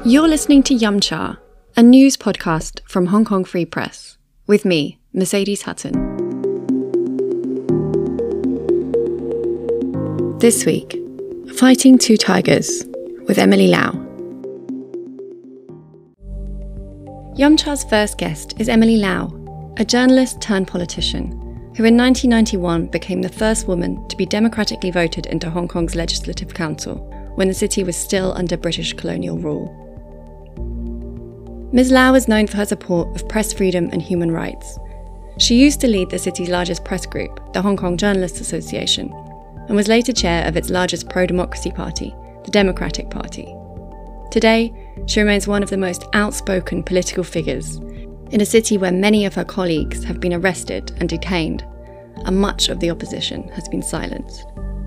You're listening to Yum Cha, a news podcast from Hong Kong Free Press, with me, Mercedes Hutton. This week, Fighting Two Tigers with Emily Lau. Yum Cha's first guest is Emily Lau, a journalist turned politician, who in 1991 became the first woman to be democratically voted into Hong Kong's Legislative Council when the city was still under British colonial rule. Ms. Lau is known for her support of press freedom and human rights. She used to lead the city's largest press group, the Hong Kong Journalists Association, and was later chair of its largest pro-democracy party, the Democratic Party. Today, she remains one of the most outspoken political figures in a city where many of her colleagues have been arrested and detained, and much of the opposition has been silenced.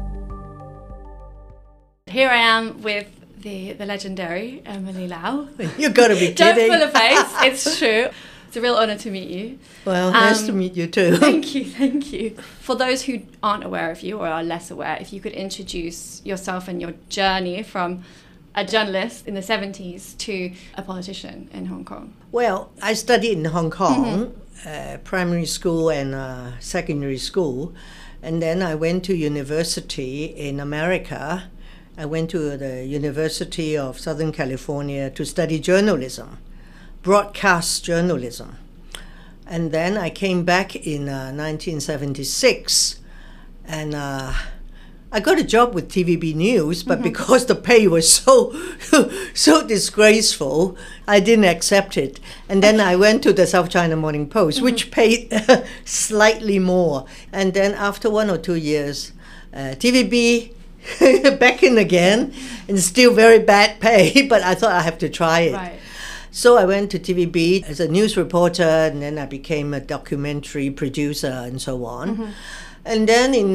Here I am with the legendary Emily Lau. You gotta be kidding. Don't pull a face, it's true. It's a real honour to meet you. Well, nice to meet you too. Thank you. For those who aren't aware of you or are less aware, if you could introduce yourself and your journey from a journalist in the 70s to a politician in Hong Kong. Well, I studied in Hong Kong, primary school and secondary school, and then I went to university in America. I went to the University of Southern California to study journalism, broadcast journalism. And then I came back in 1976 and I got a job with TVB News, but because the pay was so disgraceful, I didn't accept it. And then I went to the South China Morning Post, which paid slightly more. And then after 1 or 2 years, TVB back in again, and still very bad pay, but I thought I have to try it. Right. So I went to TVB as a news reporter, and then I became a documentary producer and so on. And then in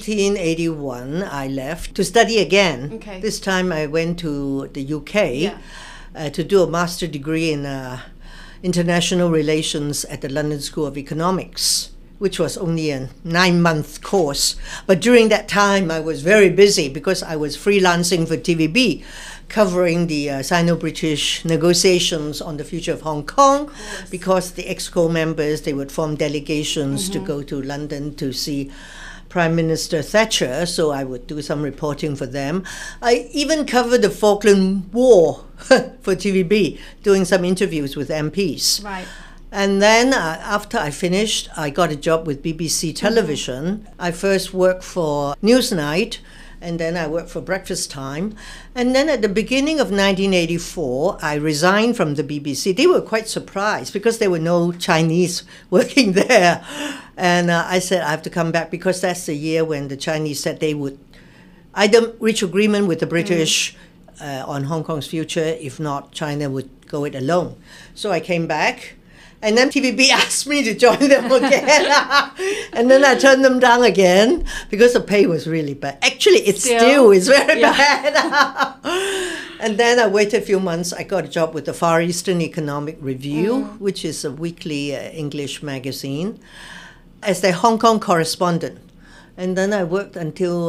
1981, I left to study again. Okay. This time I went to the UK to do a master's degree in international relations at the London School of Economics, which was only a 9-month course. But during that time, I was very busy because I was freelancing for TVB, covering the Sino-British negotiations on the future of Hong Kong, because the EXCO members, they would form delegations to go to London to see Prime Minister Thatcher, so I would do some reporting for them. I even covered the Falkland War for TVB, doing some interviews with MPs. Right. And then after I finished, I got a job with BBC Television. I first worked for Newsnight, and then I worked for Breakfast Time. And then at the beginning of 1984, I resigned from the BBC. They were quite surprised because there were no Chinese working there. And I said I have to come back because that's the year when the Chinese said they would either reach agreement with the British on Hong Kong's future. If not, China would go it alone. So I came back. And then TVB asked me to join them again. And then I turned them down again because the pay was really bad. Actually, it still is very bad. And then I waited a few months. I got a job with the Far Eastern Economic Review, which is a weekly English magazine, as their Hong Kong correspondent. And then I worked until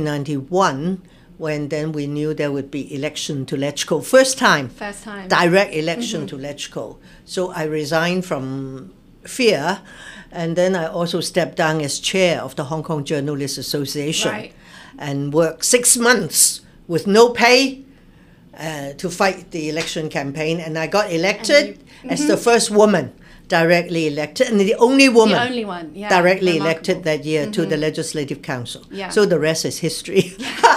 1991, when then we knew there would be election to LegCo. First time. Direct election to LegCo. So I resigned from FEAR, and then I also stepped down as chair of the Hong Kong Journalists Association and worked 6 months with no pay to fight the election campaign. And I got elected as the first woman directly elected, and the only woman directly elected that year to the Legislative Council. So the rest is history.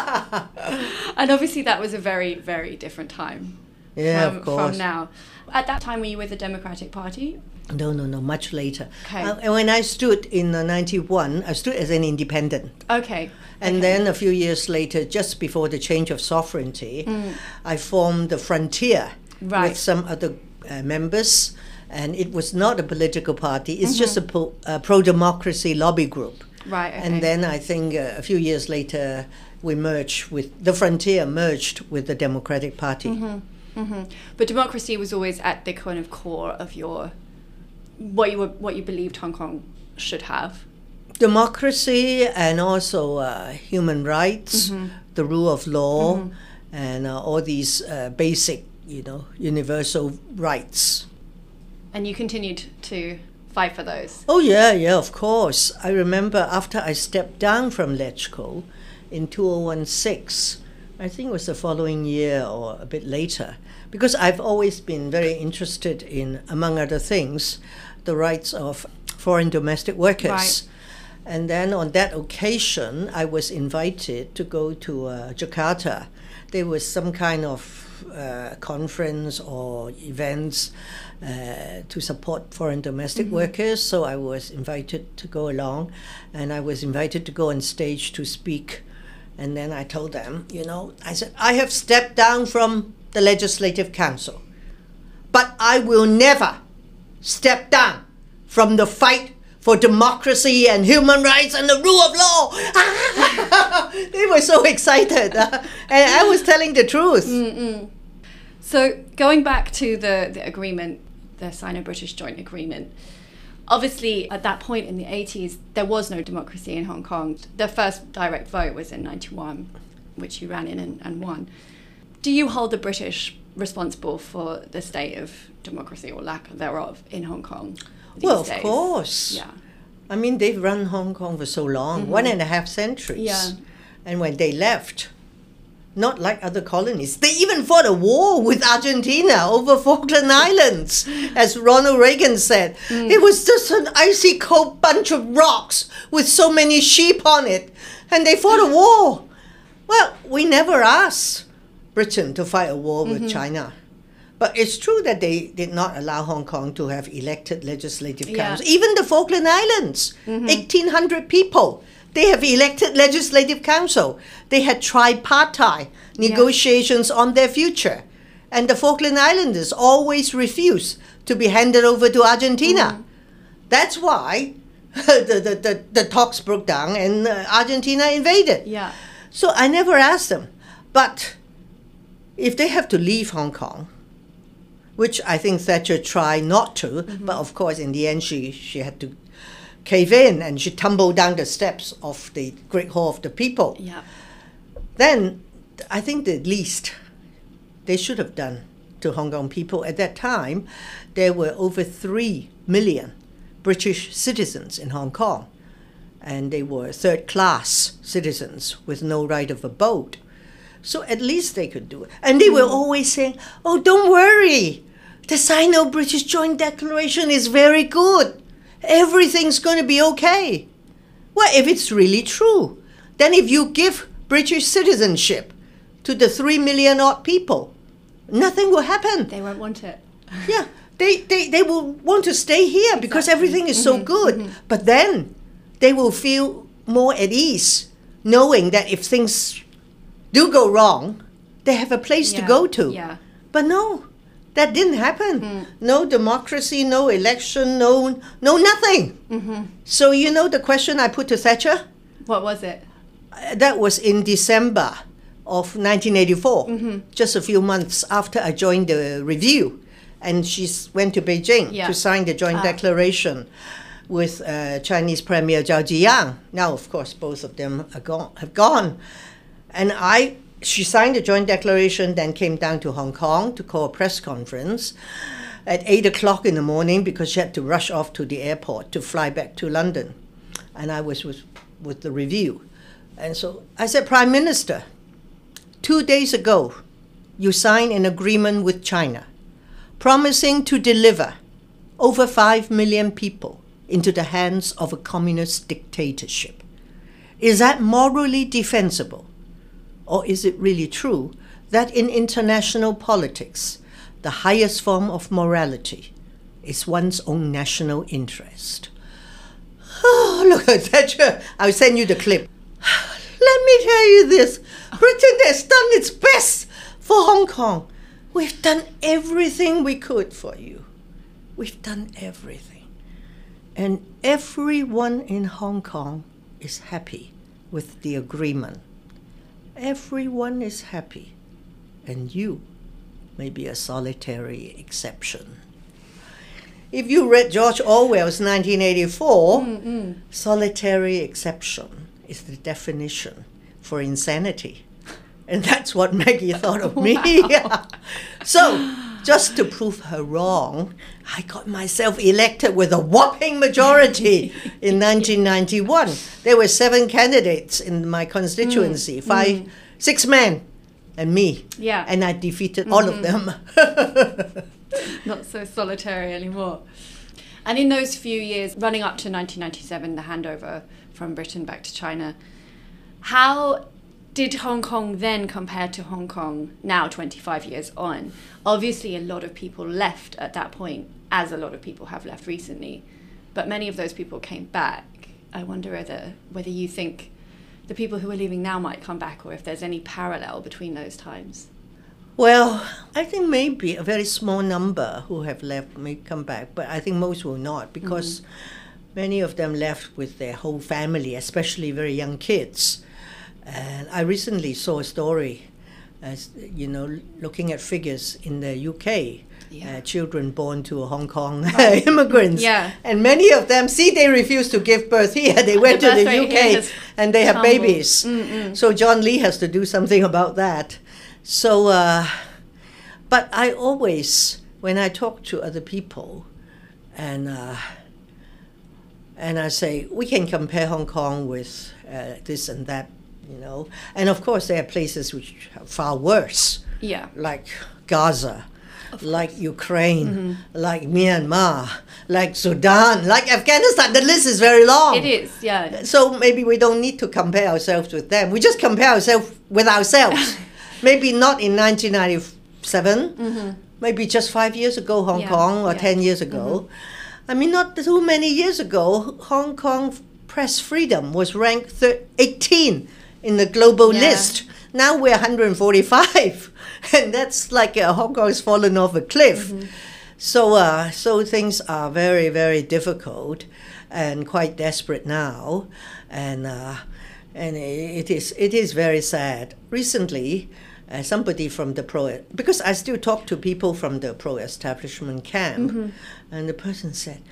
And obviously that was a very, very different time from now. At that time, were you with the Democratic Party? No, much later. Okay. And when I stood in 91, I stood as an independent. Okay. And then a few years later, just before the change of sovereignty, I formed the Frontier with some other members. And it was not a political party. It's just a pro-democracy lobby group. Right. Okay. And then I think a few years later, we merged with the Frontier merged with the Democratic Party. But democracy was always at the kind of core of your what you believed Hong Kong should have. Democracy and also human rights, the rule of law, and all these basic universal rights. And you continued to fight for those? Oh, yeah, of course. I remember after I stepped down from LegCo in 2016, I think it was the following year or a bit later, because I've always been very interested in, among other things, the rights of foreign domestic workers. Right. And then on that occasion, I was invited to go to Jakarta. There was some kind of conference or events to support foreign domestic workers, so I was invited to go along, and I was invited to go on stage to speak. And then I told them, I said, I have stepped down from the Legislative Council, but I will never step down from the fight for democracy and human rights and the rule of law. They were so excited. And I was telling the truth. So going back to the agreement, the Sino-British joint agreement, obviously at that point in the 80s, there was no democracy in Hong Kong. The first direct vote was in 91, which you ran in and won. Do you hold the British responsible for the state of democracy or lack thereof in Hong Kong these Well, days? of course. Yeah. I mean, they've run Hong Kong for so long, 1.5 centuries. Yeah. And when they left, not like other colonies, they even fought a war with Argentina over Falkland Islands, as Ronald Reagan said. It was just an icy cold bunch of rocks with so many sheep on it, and they fought a war. Well, we never asked Britain to fight a war with China. But it's true that they did not allow Hong Kong to have elected legislative council. Even the Falkland Islands, 1,800 people, they have elected legislative council. They had tripartite negotiations on their future. And the Falkland Islanders always refused to be handed over to Argentina. That's why the talks broke down and Argentina invaded. Yeah. So I never asked them. But if they have to leave Hong Kong, which I think Thatcher tried not to, but of course in the end she had to cave in and she tumbled down the steps of the Great Hall of the People. Yeah. Then I think the least they should have done to Hong Kong people at that time, there were over 3 million British citizens in Hong Kong, and they were third-class citizens with no right of abode. So at least they could do it. And they were always saying, oh, don't worry, the Sino-British Joint Declaration is very good. Everything's going to be okay. Well, if it's really true, then if you give British citizenship to the 3 million odd people, nothing will happen. They won't want it. Yeah, they will want to stay here because everything is so good. But then they will feel more at ease knowing that if things do go wrong, they have a place to go to. Yeah. But no, that didn't happen. No democracy, no election, no nothing. So you know the question I put to Thatcher? What was it? That was in December of 1984, just a few months after I joined the review. And she went to Beijing to sign the joint declaration with Chinese Premier Zhao Ziyang. Now, of course, both of them have gone. And she signed the joint declaration, then came down to Hong Kong to call a press conference at 8 o'clock in the morning because she had to rush off to the airport to fly back to London. And I was with the review. And so I said, Prime Minister, 2 days ago, you signed an agreement with China promising to deliver over 5 million people into the hands of a communist dictatorship. Is that morally defensible? Or is it really true that in international politics, the highest form of morality is one's own national interest? Oh, look at that. I'll send you the clip. Let me tell you this. Britain has done its best for Hong Kong. We've done everything we could for you. We've done everything. And everyone in Hong Kong is happy with the agreement. Everyone is happy. And you may be a solitary exception. If you read George Orwell's 1984, solitary exception is the definition for insanity. And that's what Maggie thought of me. Yeah. So, just to prove her wrong, I got myself elected with a whopping majority in 1991. There were 7 candidates in my constituency, 6 men and me. Yeah. And I defeated all of them. Not so solitary anymore. And in those few years running up to 1997, the handover from Britain back to China, how did Hong Kong then compare to Hong Kong now, 25 years on? Obviously, a lot of people left at that point, as a lot of people have left recently, but many of those people came back. I wonder whether you think the people who are leaving now might come back, or if there's any parallel between those times. Well, I think maybe a very small number who have left may come back, but I think most will not, because many of them left with their whole family, especially very young kids. And I recently saw a story, as you know, looking at figures in the UK, children born to Hong Kong immigrants. Yeah. And many of them, they refuse to give birth here. They went to the UK and they have babies. So John Lee has to do something about that. So, but I always, when I talk to other people, and I say, we can compare Hong Kong with this and that, you know. And of course, there are places which are far worse, like Gaza, like Ukraine, like Myanmar, like Sudan, like Afghanistan. The list is very long. It is, yeah. So maybe we don't need to compare ourselves with them. We just compare ourselves with ourselves. Maybe not in 1997, maybe just 5 years ago, Hong Kong, or 10 years ago. I mean, not too many years ago, Hong Kong press freedom was ranked 18 in the global list. Now we're 145, and that's like Hong Kong has fallen off a cliff. So things are very, very difficult and quite desperate now, and it is very sad. Recently, somebody from the because I still talk to people from the pro-establishment camp, and the person said,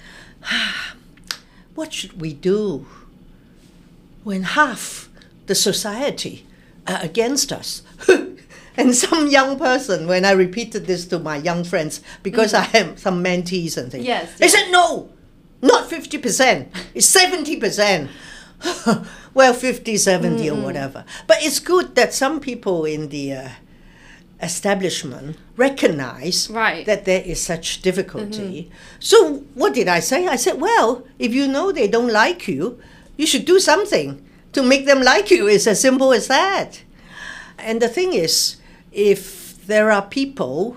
what should we do when half the society are against us? And some young person, when I repeated this to my young friends, because I have some mentees and things, they said, no, not 50%, it's 70%. Well, 50, 70 or whatever. But it's good that some people in the establishment recognize that there is such difficulty. So what did I say? I said, well, if you know they don't like you, you should do something to make them like you. It's as simple as that. And the thing is, if there are people,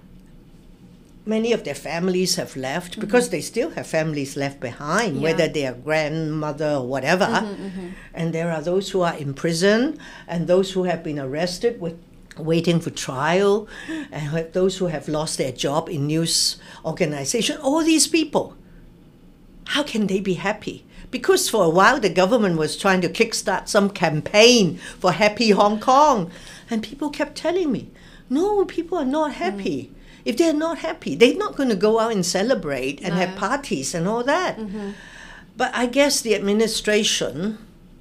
many of their families have left, because they still have families left behind, whether they are grandmother or whatever. And there are those who are in prison, and those who have been arrested waiting for trial, and those who have lost their job in news organization. All these people, how can they be happy? Because for a while the government was trying to kickstart some campaign for happy Hong Kong, and people kept telling me, no, people are not happy. If they're not happy, they're not going to go out and celebrate and have parties and all that. But I guess the administration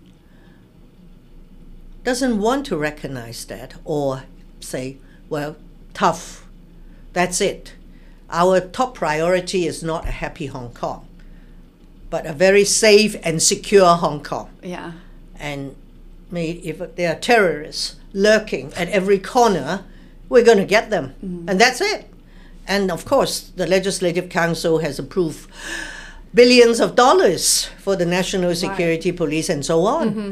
doesn't want to recognize that, or say, well, tough, that's it. Our top priority is not a happy Hong Kong, but a very safe and secure Hong Kong. Yeah. And if there are terrorists lurking at every corner, we're going to get them. And that's it. And of course, the Legislative Council has approved billions of dollars for the National Security Police and so on.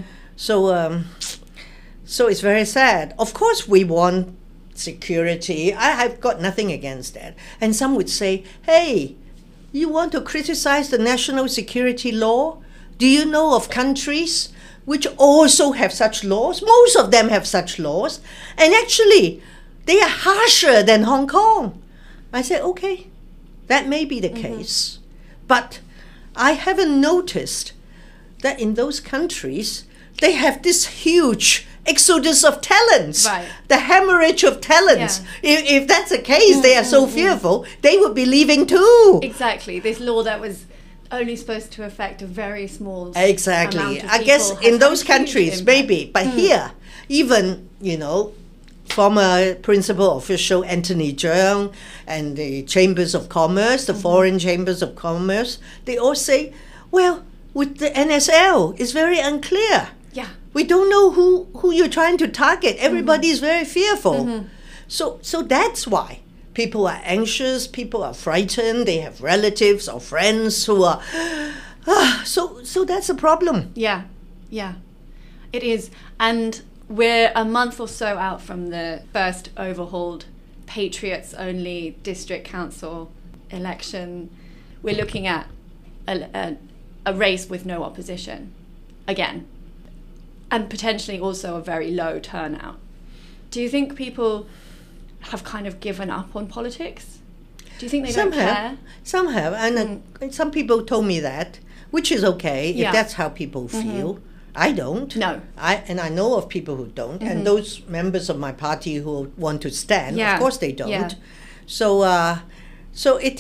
So it's very sad. Of course, we want security. I have got nothing against that. And some would say, hey, you want to criticize the national security law? Do you know of countries which also have such laws? Most of them have such laws. And actually, they are harsher than Hong Kong. I said, okay, that may be the case. But I haven't noticed that in those countries, they have this huge exodus of talents, the hemorrhage of talents. If that's the case, they are so fearful, they would be leaving too. Exactly. This law that was only supposed to affect a very small amount of people I guess in those countries, maybe. But here, even, former principal official Anthony Cheung and the Chambers of Commerce, the foreign chambers of commerce, they all say, well, with the NSL, it's very unclear. Yeah. We don't know who you're trying to target. Everybody is very fearful. So that's why people are anxious, people are frightened, they have relatives or friends who are... So that's a problem. Yeah, it is. And we're a month or so out from the first overhauled Patriots-only district council election. We're looking at a race with no opposition, again, and potentially also a very low turnout. Do you think people have kind of given up on politics? Do you think they don't care? Some have, and some people told me that, which is okay if that's how people feel. I don't. No. I know of people who don't, and those members of my party who want to stand, of course they don't. Yeah. So it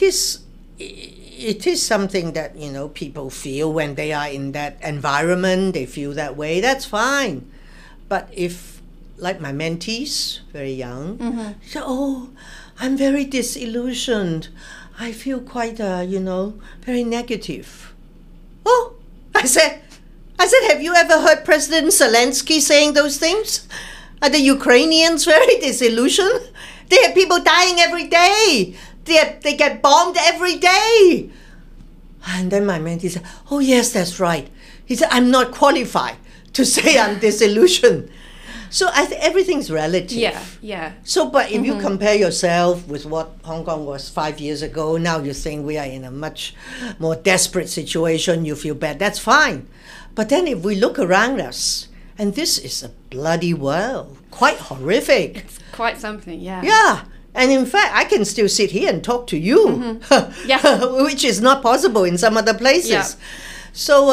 is something that people feel when they are in that environment. They feel that way. That's fine. But if, like my mentees, very young, say, "Oh, I'm very disillusioned. I feel quite, very negative." Oh, I said, have you ever heard President Zelensky saying those things? Are the Ukrainians very disillusioned? They have people dying every day. They get bombed every day. And then my mentee said, "Oh yes, that's right." He said, "I'm not qualified to say I'm disillusioned." So everything's relative. Yeah. So, but if you compare yourself with what Hong Kong was 5 years ago, now you're saying we are in a much more desperate situation, you feel bad, that's fine. But then if we look around us, and this is a bloody world, quite horrific. It's quite something, yeah. Yeah. And in fact, I can still sit here and talk to you, which is not possible in some other places. Yeah. So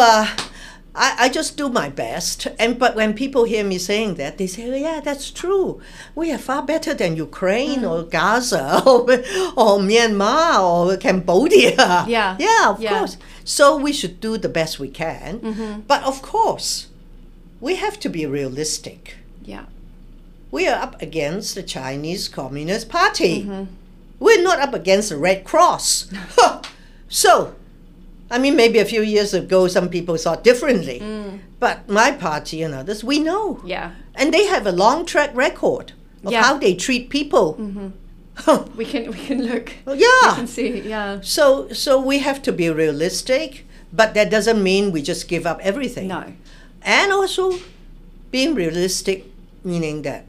I just do my best. But when people hear me saying that, they say, "Oh, yeah, that's true. We are far better than Ukraine or Gaza or Myanmar or Cambodia." Yeah. Of course. So we should do the best we can. But of course, we have to be realistic. Yeah. We are up against the Chinese Communist Party. We're not up against the Red Cross. So, I mean, maybe a few years ago, some people thought differently. But my party and others, we know. Yeah. And they have a long track record of how they treat people. We can look. Yeah. We can see, yeah. So we have to be realistic, but that doesn't mean we just give up everything. No. And also, being realistic, meaning that,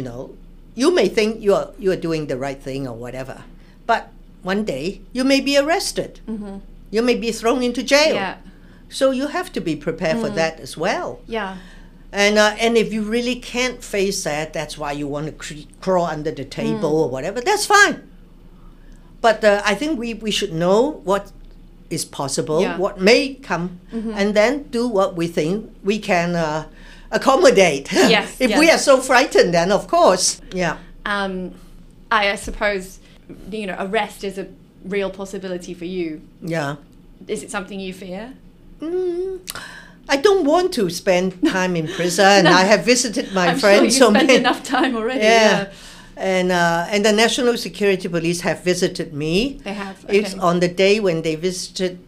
you may think you are doing the right thing or whatever, but one day you may be arrested. You may be thrown into jail. Yeah. So you have to be prepared for that as well. Yeah. And if you really can't face that, that's why you want to crawl under the table or whatever, that's fine. But I think we should know what is possible, what may come, and then do what we think we can accommodate. Yes. If we are so frightened, then of course. Yeah. I suppose, arrest is a real possibility for you. Yeah. Is it something you fear? I don't want to spend time in prison. I have visited my friends so many. Enough time already. Yeah. And the National Security Police have visited me. They have. Okay. It's on the day when they visited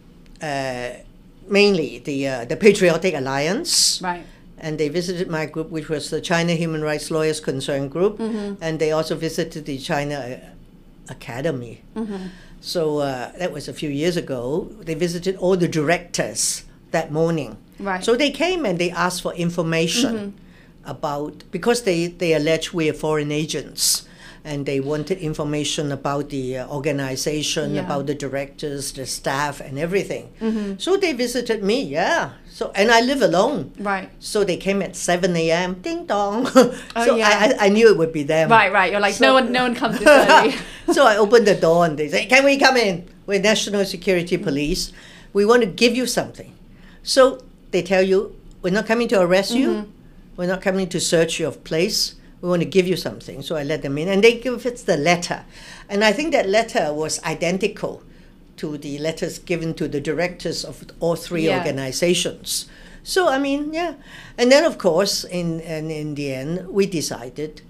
mainly the Patriotic Alliance. Right. And they visited my group, which was the China Human Rights Lawyers Concern Group. And they also visited the China Academy. So that was a few years ago. They visited all the directors that morning. Right. So they came and they asked for information about, because they allege we are foreign agents, and they wanted information about the organization, about the directors, the staff, and everything. So they visited me, So, and I live alone. Right. So they came at 7 a.m. Ding dong. I knew it would be them. Right. You're like, so, no one comes this early. So I opened the door and they say, "Can we come in? We're National Security Police. We want to give you something." So they tell you, "We're not coming to arrest you. We're not coming to search your place. We want to give you something." So I let them in, and they give us the letter. And I think that letter was identical to the letters given to the directors of all three organizations. So, I mean, yeah. And then, of course, in the end, we decided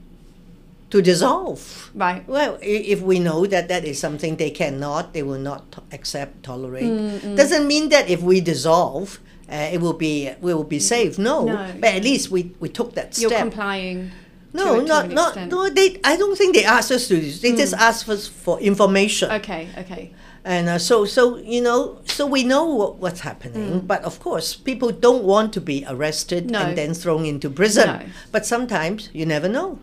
to dissolve. Right. Well, if we know that that is something they will not accept, tolerate. Doesn't mean that if we dissolve, we will be safe. No. But at least we took that step. You're complying. No, to an not extent. no. I don't think they asked us to. They just asked us for information. Okay. And so we know what's happening. But of course, people don't want to be arrested No. and then thrown into prison. No. But sometimes you never know.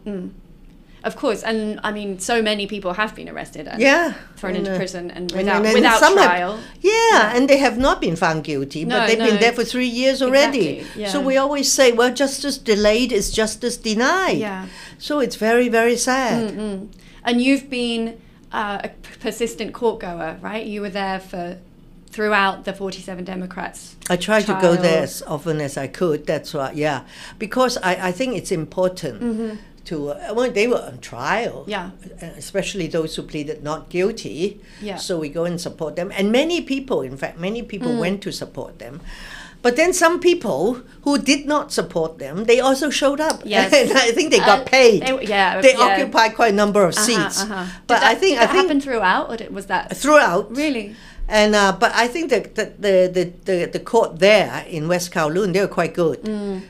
Of course, and I mean, so many people have been arrested and Yeah. thrown into prison and and without some trial. And they have not been found guilty, No, but they've been no. there for 3 years already. Exactly, yeah. So we always say, well, justice delayed is justice denied. Yeah. So it's very, very sad. And you've been a persistent court goer, right? You were there throughout the 47 Democrats. I tried to go there trial. as often as I could. That's why, because I think it's important to. Well, they were on trial. Yeah. Especially those who pleaded not guilty. Yeah. So we go and support them, and many people went to support them. But then some people who did not support them, they also showed up. Yes. And I think they got paid. They yeah. occupied quite a number of seats. But Did I think that happened throughout, or was that throughout. really? And but I think that the court there in West Kowloon, they were quite good.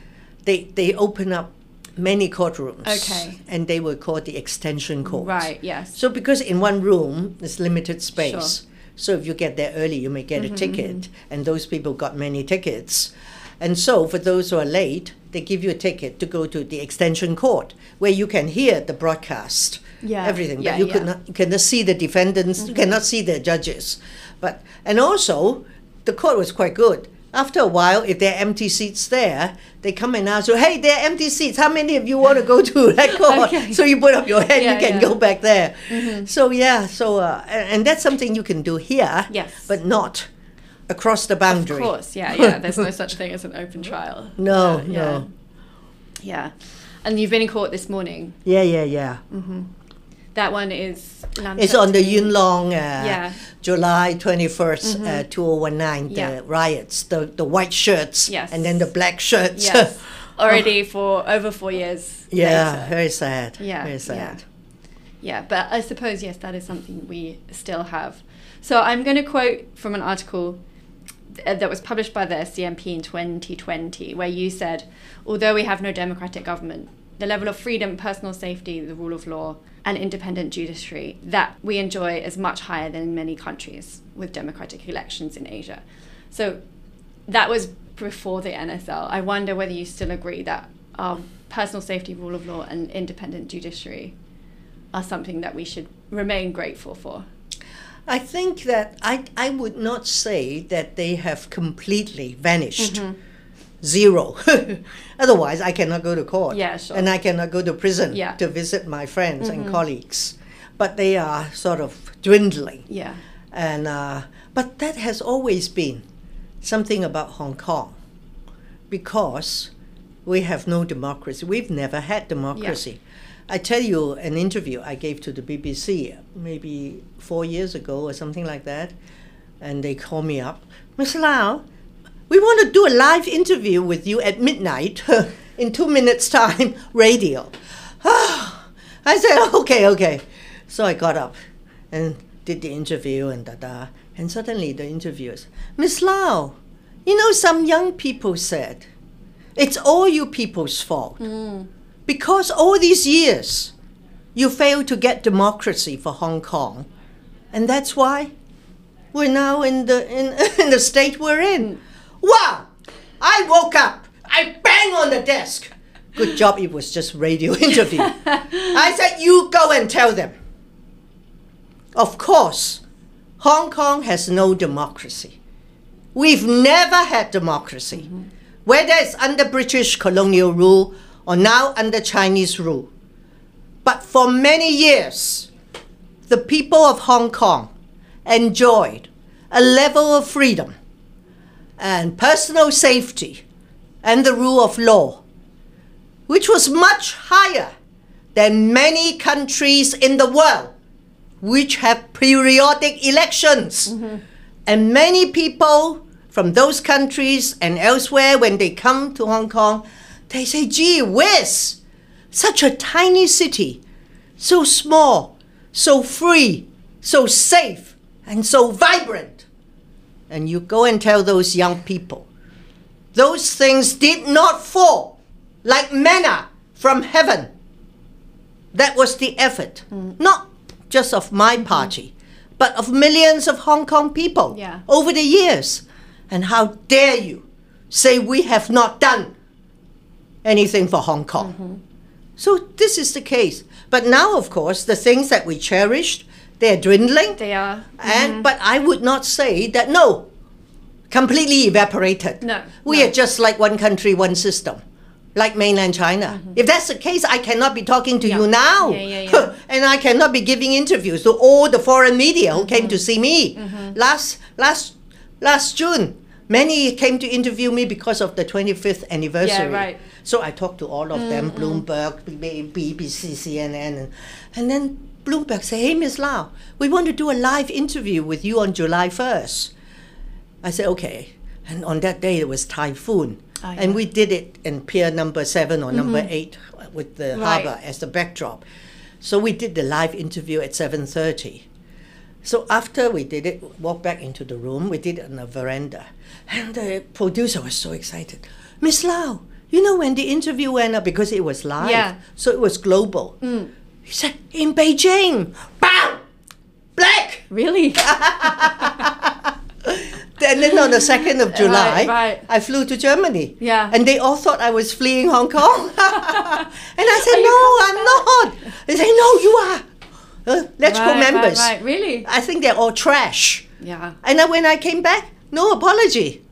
They open up many courtrooms. Okay. And they were called the extension courts. Right. Yes. So because in one room there's limited space. Sure. So if you get there early, you may get a ticket, and those people got many tickets. And so for those who are late, they give you a ticket to go to the extension court, where you can hear the broadcast, everything. But you cannot see the defendants, you cannot see the judges. And also, the court was quite good. After a while, if there are empty seats there, they come and ask you, hey, there are empty seats. How many of you want to go to that court? Okay. So you put up your hand, you can go back there. So, and that's something you can do here, Yes. but not across the boundary. Of course. Yeah. There's no such thing as an open trial. No. Yeah. And you've been in court this morning. Yeah. That one is It's on the Yuen Long, Yeah. July 21st, 2019, the riots, the white shirts, Yes. and then the black shirts. Yes. Already for over 4 years. Yeah, later. very sad. Yeah, Very sad. Yeah, but I suppose, yes, that is something we still have. So I'm going to quote from an article that was published by the SDMP in 2020, where you said, although we have no democratic government, the level of freedom, personal safety, the rule of law, and independent judiciary that we enjoy is much higher than in many countries with democratic elections in Asia. So that was before the NSL. I wonder whether you still agree that personal safety, rule of law, and independent judiciary are something that we should remain grateful for. I think that I would not say that they have completely vanished. Zero. Otherwise, I cannot go to court. Yeah, sure. And I cannot go to prison Yeah. to visit my friends and colleagues. But they are sort of dwindling. Yeah. And but that has always been something about Hong Kong, because we have no democracy. We've never had democracy. I tell you an interview I gave to the BBC maybe 4 years ago or something like that, and they called me up, Ms. Lau, we want to do a live interview with you at midnight in 2 minutes' time, radio. I said, okay. So I got up and did the interview and suddenly the interviewers, Ms. Lau, you know, some young people said, it's all you people's fault. Because all these years, you failed to get democracy for Hong Kong. And that's why we're now in the state we're in. Wow! I woke up. I banged on the desk. Good job it was just radio interview. I said, you go and tell them. Of course, Hong Kong has no democracy. We've never had democracy. Whether it's under British colonial rule or now under Chinese rule. But for many years, the people of Hong Kong enjoyed a level of freedom and personal safety and the rule of law, which was much higher than many countries in the world, which have periodic elections. And many people from those countries and elsewhere, when they come to Hong Kong, they say, gee whiz, such a tiny city, so small, so free, so safe, and so vibrant. And you go and tell those young people, those things did not fall like manna from heaven. That was the effort, not just of my party, but of millions of Hong Kong people over the years. And how dare you say we have not done anything for Hong Kong? So this is the case. But now, of course, the things that we cherished, they're dwindling. They are. But I would not say that, no, completely evaporated. No. We are just like one country, one system, like mainland China. If that's the case, I cannot be talking to you now. And I cannot be giving interviews to all the foreign media who came to see me. Last June, many came to interview me because of the 25th anniversary. So I talked to all of them, Bloomberg, BBC, CNN, and then Bloomberg said, hey, Ms. Lau, we want to do a live interview with you on July 1st. I said, okay. And on that day, it was typhoon. And we did it in pier number 7 or number 8 with the harbour as the backdrop. So we did the live interview at 7:30. So after we did it, walked back into the room, we did it on the veranda. And the producer was so excited. Miss Lau, you know when the interview went up, because it was live, so it was global. He said, in Beijing, bam, black. Really? And then on the 2nd of July, I flew to Germany. And they all thought I was fleeing Hong Kong. And I said, no, I'm not. They say, no, you are. LegCo members. Really? I think they're all trash. And then when I came back, no apology.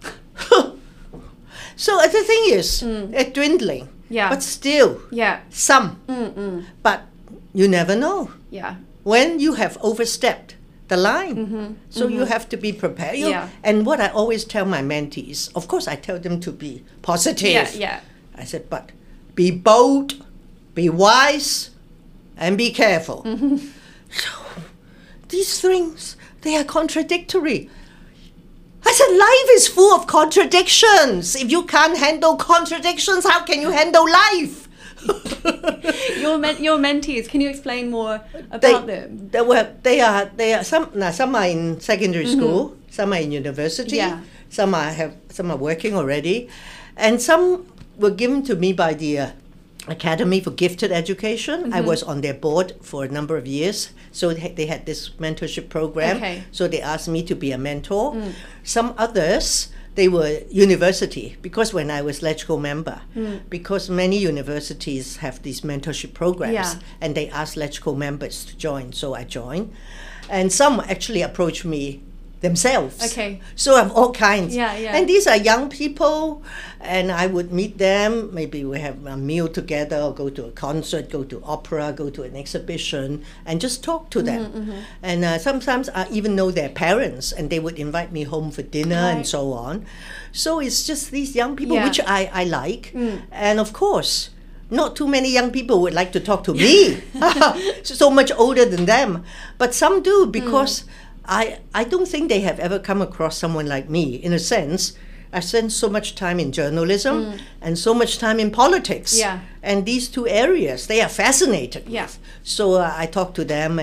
So the thing is, it's dwindling. But still, some. But you never know. When you have overstepped the line. So you have to be prepared. And what I always tell my mentees, of course I tell them to be positive. I said, but be bold, be wise, and be careful. So these things, they are contradictory. I said, life is full of contradictions. If you can't handle contradictions, how can you handle life? Your mentees, can you explain more about them? They are some are in secondary school, some are in university, some are working already, and some were given to me by the Academy for Gifted Education. I was on their board for a number of years, so they had this mentorship program. So they asked me to be a mentor. Some others, they were university, because when I was LegCo member, because many universities have these mentorship programs, and they asked LegCo members to join, so I joined. And some actually approached me themselves. So of all kinds. And these are young people, and I would meet them. Maybe we have a meal together, or go to a concert, go to opera, go to an exhibition, and just talk to them. And sometimes I even know their parents, and they would invite me home for dinner and so on. So it's just these young people, which I like. And of course, not too many young people would like to talk to me, so much older than them. But some do, because I don't think they have ever come across someone like me. In a sense, I spent so much time in journalism and so much time in politics. And these two areas, they are fascinated with. So I talk to them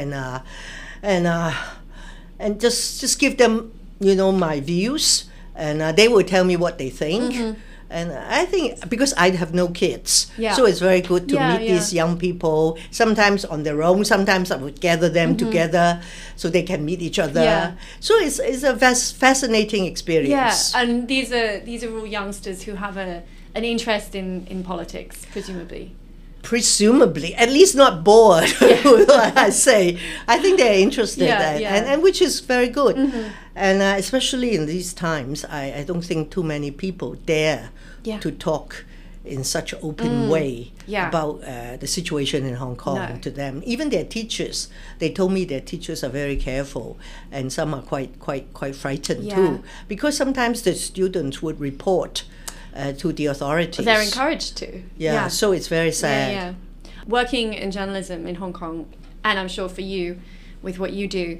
and just give them, my views, and they will tell me what they think. And I think, because I have no kids, so it's very good to meet these young people, sometimes on their own, sometimes I would gather them together so they can meet each other. So it's a fascinating experience. And these are all youngsters who have an interest in politics, presumably. Presumably, at least not bored, I say. I think they're interested, and which is very good. And especially in these times, I don't think too many people dare to talk in such an open way about the situation in Hong Kong to them. Even their teachers, they told me their teachers are very careful, and some are quite frightened too, because sometimes the students would report to the authorities. They're encouraged to. So it's very sad. Working in journalism in Hong Kong, and I'm sure for you, with what you do,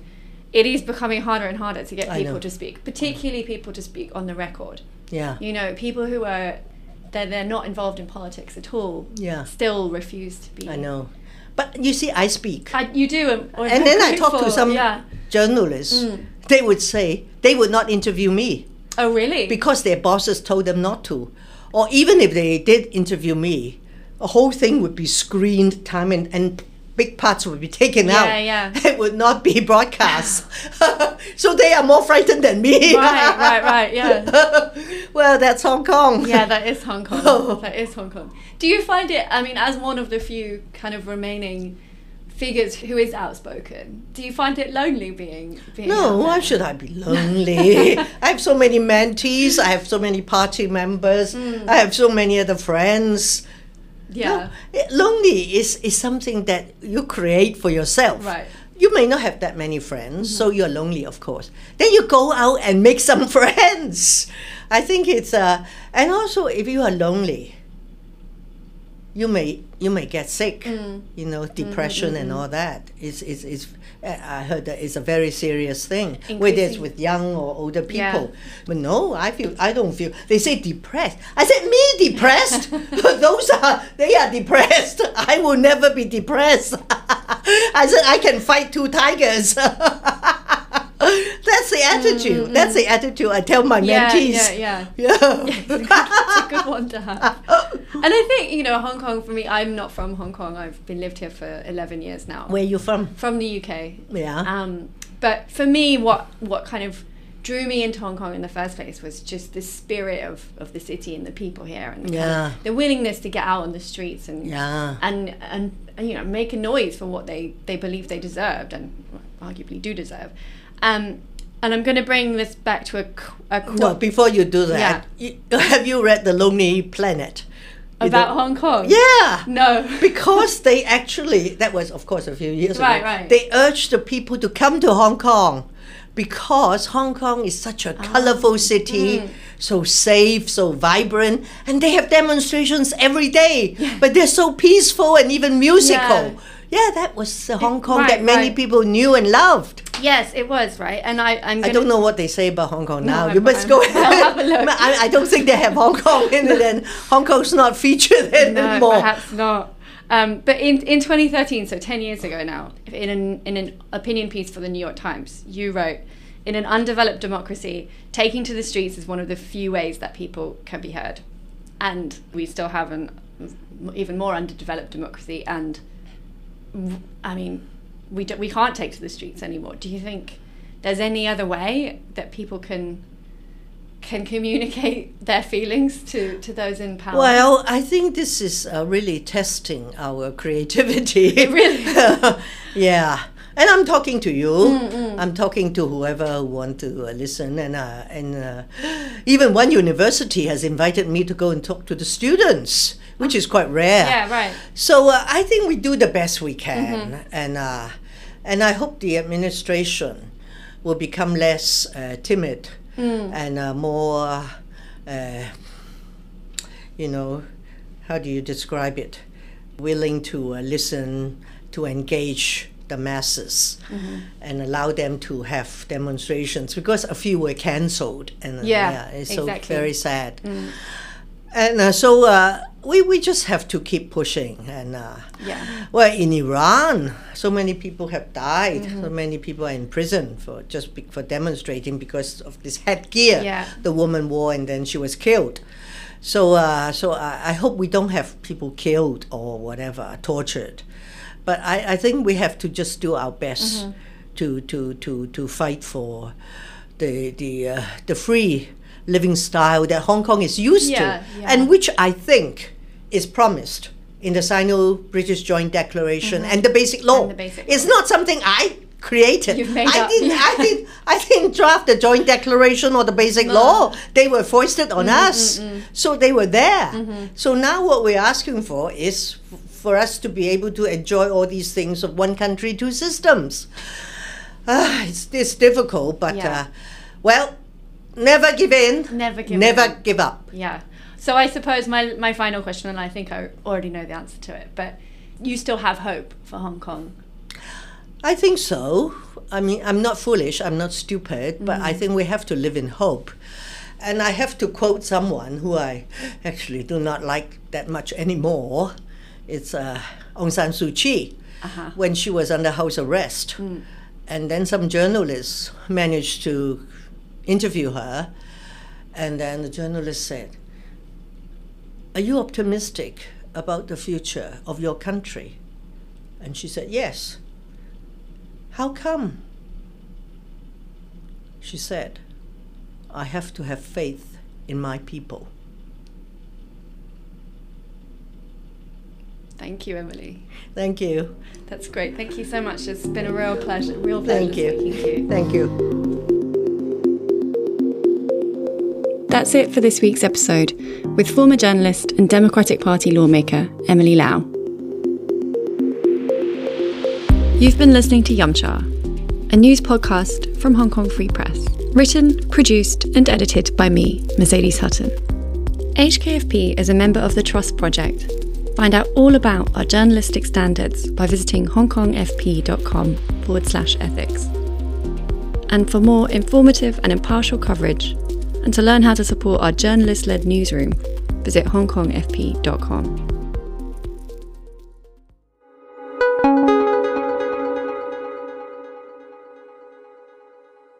it is becoming harder and harder to get I people know. to speak, particularly people to speak on the record. Yeah. You know, people who are they're not involved in politics at all. Yeah. Still refuse to be. I know. But you see, I speak. You do, And then I talk to some journalists. They would say they would not interview me Oh, really? because their bosses told them not to. Or even if they did interview me, the whole thing would be screened time and big parts would be taken out. Yeah. It would not be broadcast. So they are more frightened than me. Right, yeah. Well, that's Hong Kong. Yeah, that is Hong Kong. That is Hong Kong. Do you find it, I mean, as one of the few kind of remaining figures who is outspoken, do you find it lonely being No, why should I be lonely? I have so many mentees, I have so many party members, I have so many other friends. Yeah. No, lonely is something that you create for yourself. Right. You may not have that many friends, so you're lonely, of course. Then you go out and make some friends. I think it's and also if you are lonely, you may get sick. You know, depression and all that. Is I heard that it's a very serious thing, whether it's with young or older people. But no, I don't feel. They say depressed. I said, me depressed? They are depressed. I will never be depressed. I said, I can fight 2 tigers. That's the attitude. That's the attitude I tell my mentees. Yeah. Yeah. It's a good one to have. And I think, you know, Hong Kong, for me, I'm not from Hong Kong. I've been lived here for 11 years now. Where are you from? From the UK. Yeah. But for me, what kind of drew me into Hong Kong in the first place was just the spirit of the city and the people here, and the willingness to get out on the streets and you know, make a noise for what they believe they deserved and arguably do deserve. And I'm going to bring this back to a quote. No, before you do that, have you read The Lonely Planet? About Hong Kong? Yeah. No. Because they actually, that was of course a few years ago, right. They urged the people to come to Hong Kong because Hong Kong is such a colorful city, so safe, so vibrant, and they have demonstrations every day, but they're so peaceful and even musical. Yeah, that was Hong Kong that many people knew and loved. Yes, it was, right? And I don't know what they say about Hong Kong now. No, you must go I'll have a look. I don't think they have Hong Kong in it, and Hong Kong's not featured anymore. No, perhaps not. But in 2013, so 10 years ago now, in an opinion piece for the New York Times, you wrote, in an undeveloped democracy, taking to the streets is one of the few ways that people can be heard. And we still have an even more underdeveloped democracy, and I mean, we can't take to the streets anymore. Do you think there's any other way that people can communicate their feelings to those in power? Well, I think this is really testing our creativity. Really? Yeah. And I'm talking to you. I'm talking to whoever want to listen. And even one university has invited me to go and talk to the students, which is quite rare. Yeah, right. So I think we do the best we can. And I hope the administration will become less timid and more, you know, how do you describe it? Willing to listen, to engage the masses and allow them to have demonstrations, because a few were cancelled, and it's so very sad. And so we just have to keep pushing. And well, in Iran, so many people have died. So many people are in prison for demonstrating because of this headgear the woman wore, and then she was killed. So I hope we don't have people killed or whatever, tortured. But I think we have to just do our best to fight for the free living style that Hong Kong is used to, and which I think is promised in the Sino-British Joint Declaration and the Basic Law. It's not something I created. I didn't draft the Joint Declaration or the Basic Law. They were foisted on us, so they were there. So now what we're asking for is for us to be able to enjoy all these things of one country, 2 systems. It's difficult, but well, never give in. Never give up. Yeah. So I suppose my final question, and I think I already know the answer to it, but you still have hope for Hong Kong? I think so. I mean, I'm not foolish, I'm not stupid, but I think we have to live in hope. And I have to quote someone who I actually do not like that much anymore. It's Aung San Suu Kyi, when she was under house arrest. And then some journalists managed to interview her. And then the journalist said, "Are you optimistic about the future of your country?" And she said, "Yes." "How come?" She said, "I have to have faith in my people." Thank you, Emily. Thank you. That's great. Thank you so much. It's been a real pleasure. Thank you. Speaking to you. Thank you. That's it for this week's episode with former journalist and Democratic Party lawmaker Emily Lau. You've been listening to Yumcha, a news podcast from Hong Kong Free Press. Written, produced and edited by me, Mercedes Hutton. HKFP is a member of the Trust Project. Find out all about our journalistic standards by visiting hongkongfp.com/ethics. And for more informative and impartial coverage, and to learn how to support our journalist-led newsroom, visit hongkongfp.com.